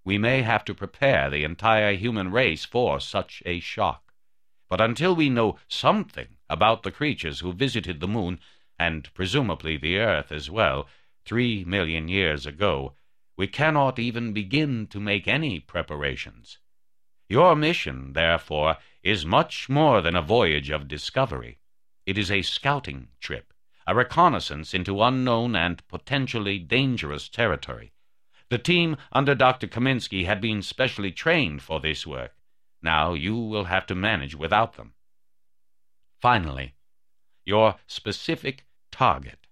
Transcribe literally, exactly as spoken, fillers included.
we may have to prepare the entire human race for such a shock. But until we know something about the creatures who visited the moon, and presumably the Earth as well, three million years ago, we cannot even begin to make any preparations. Your mission, therefore, is much more than a voyage of discovery. It is a scouting trip, a reconnaissance into unknown and potentially dangerous territory. The team under Doctor Kaminsky had been specially trained for this work. Now you will have to manage without them. Finally, your specific target.